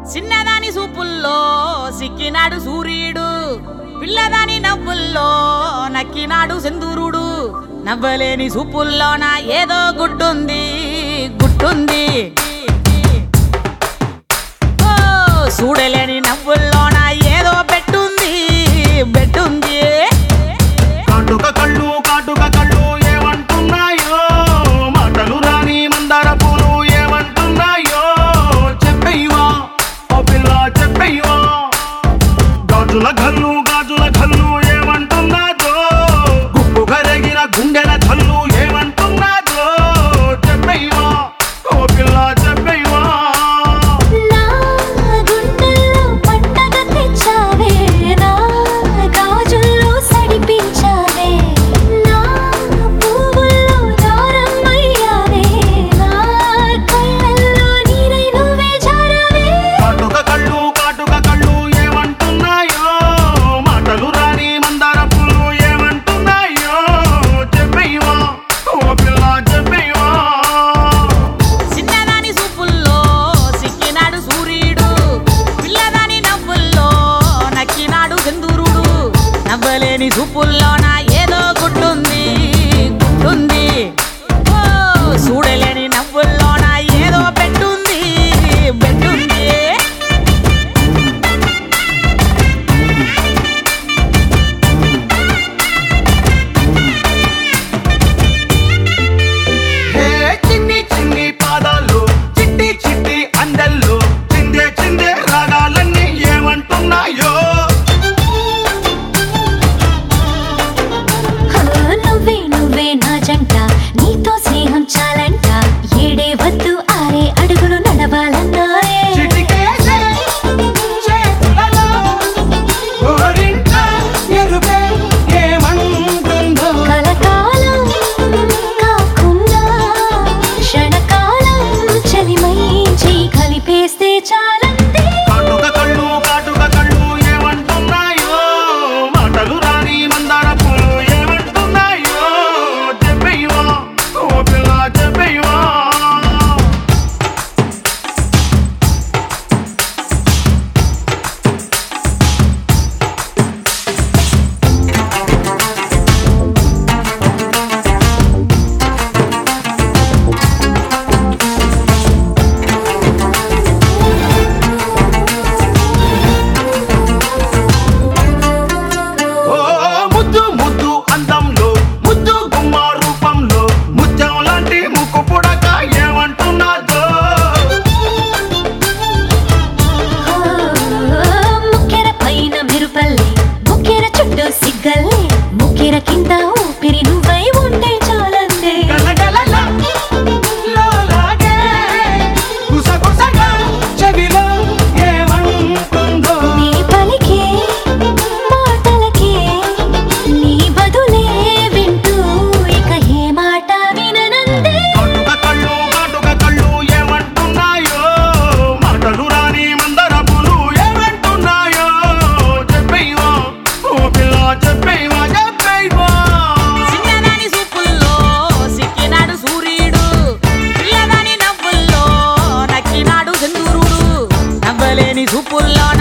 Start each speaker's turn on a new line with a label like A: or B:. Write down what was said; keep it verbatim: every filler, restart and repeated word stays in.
A: చిన్నదాని సూపుల్లో సిక్కినాడు సూర్యుడు, పిల్లదాని నవ్వుల్లో నక్కినాడు సింధూరుడు. నవ్వలేని సూపుల్లోన ఏదో గుడ్డుంది గుడ్డుంది, ఓ చూడలేని నవ్వుల్లోన ఏదో బెట్టుంది బెట్టుంది.
B: కాటుక కళ్ళు కాటుక కళ్ళు ఏమంటున్నాయో, మాటలు రాని మందార పూలు ఏమంటున్నాయో. చెప్పయ్యవా ఓ పిల్ల చెప్పయ్యవా, గాజుల గల్లు గాజుల గల్లు ఏమంటున్నాదో, గుప్పు కరిగిన గుండెల చల్లు ఏమంటున్నాదో. చెప్పయ్యవా ఓ పిల్ల చెప్పయ్యవా.
C: నా గుండెల్లో పండగ తెచ్చావే, నా గాజుల్లో సడిపించావే, నా పువ్వుల్లో దారమయ్యావే, నా కళ్ళల్లో నీరై నువ్వే జారావే.
B: కాటుక కళ్ళు కాటుక కళ్ళు ఏమంటున్నాయో, మాటలు రాని మందార పూలు ఏమంటున్నాయో. చెప్పయ్యవా ఓ పిల్ల చెప్పయ్యవా.
A: చిన్నదాని సూపుల్లో సిక్కినాడు సూర్యుడు, పిల్లదాని నవ్వుల్లో నక్కినాడు సింధూరుడు. నవ్వలేని సూపుల్లోన ఏదో గుడ్డుంది గుడ్డుంది, ఓ చూడలేని నవ్వుల్లోన ఏదో బెట్టుంది బెట్టుంది.
B: హే చిన్ని చిన్ని పాదాలు చిట్టి చిట్టి అందెల్లో చిందే చిందే రాగాలన్నీ ఏమంటున్నాయో.
C: హా, నువ్వే నువ్వే నా జంట, నీతో స్నేహం చాలంట, ఏడే వద్దు ఆరే అడుగులు నడవాలన్నారే.
B: చిటికేసే చేతులలో గోరింట ఎరుపే ఏమంటుందో.
C: కలకాలం కాకుండా క్షణకాలం చలిమై చేయి కలిపేస్తే చాలంతే.
B: కాటుక కళ్ళు కాటుక కళ్ళు ఏమంటున్నాయో, మాటలు రాని మందార పూలు ఏమంటున్నాయో. చెప్పయ్యవా ఓ పిల్ల చెప్పయ్యవా. ఓ ముద్దు ముద్దు అందంలో ముద్దు గుమ్మ రూపంలో ముత్యం లాంటి ముక్కు పుడక ఏమంటున్నాదో.
C: ఆ, ముక్కెర పైన మెరుపల్లే, ముక్కెర చుట్టూ సిగ్గల్లే, ముక్కెర కింద ఊపిరి నువ్వై ఉంటే చాలంతే.
B: గలగలల లోలాగే గుసగుసగా చెవిలో ఏమంటుందో.
C: నీ పలికే మాటలకే నీ బదులే వింటూ ఇక ఏ మాట విననందే.
B: కాటుక కళ్ళు కాటుక కళ్ళు ఏమంటున్నాయో, మాటలు రాని మందర పూలు ఏమంటున్నాయో. చెప్పయ్యవా ఓ పిల్ల చెప్పయ్యవా చెప్పయ్యవా.
A: చిన్నదాని సూపుల్లో సిక్కినాడు సూర్యుడు, పిల్లదాని నవ్వుల్లో నక్కినాడు సింధూరుడు. నవ్వలేని సూపుల్లో